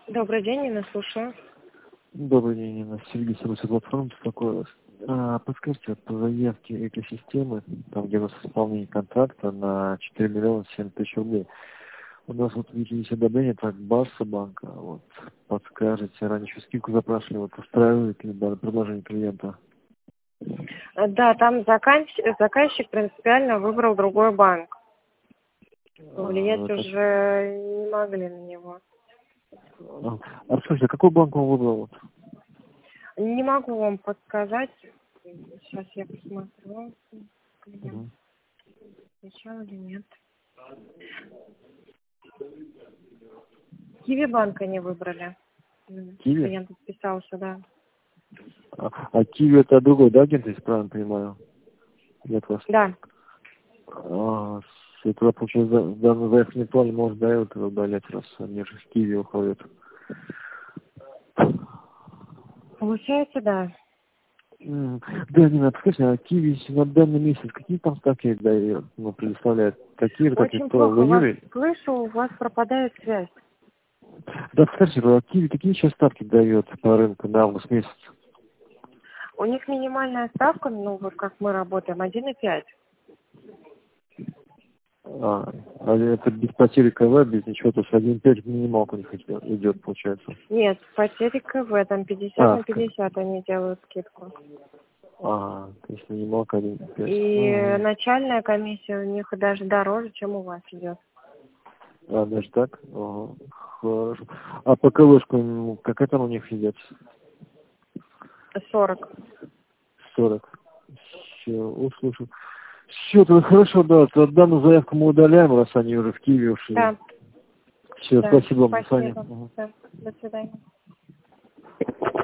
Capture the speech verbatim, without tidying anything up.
Добрый день, Инна, слушаю. Добрый день, Инна. Сергей Сабусов платформа беспокоилась. А, подскажите, вот по заявке экосистемы, там где у нас исполнение контракта на четыре миллиона семь тысяч рублей, у нас вот есть одобрение от Барса банка. Вот, подскажете, ранее еще скидку запрашивали, вот устраивает ли данное предложение клиента? Да, там заказчик, заказчик принципиально выбрал другой банк. Повлиять А, это... уже не могли на него. а, а скажите, а какой банк он выбрал? Вот? Не могу вам подсказать. Сейчас я посмотрю. Угу. Отвечал или нет. Киви банка не выбрали. Киви? Клиент подписался, да. А, а Киви это другой, да, агент, если правильно понимаю? Нет вас. Да. А, с этого, получается, в данном заявке не плане может, да, вот удалять, раз они же в Киви уходят. Получается, да. М, Да, Нина, скажите, а Киви на данный месяц какие там ставки дает, ну, предоставляет? Такие же, как и Очень то в плохо вас июле? слышу, у вас пропадает связь. Да, скажите, а Киви какие сейчас ставки дает по рынку на август месяц? У них минимальная ставка, ну вот как мы работаем, один и пять. А, а это без потери КВ, без ничего, то есть один и пять минималка у них идет, идет, получается. Нет, потери КВ, там пятьдесят А, на к- пятьдесят они делают скидку. а, то есть минималка один и пять. И Угу. начальная комиссия у них даже дороже, чем у вас идет. А, даже так? Ага, хорошо. А по КВшку, ну, какая там у них идет? сорок. сорок. Все, услышал. Все, тогда хорошо, да, то данную заявку мы удаляем, раз они уже в Киеве ушли. Да, Все, да, спасибо вам, до свидания. спасибо. Мгм. Да, до свидания.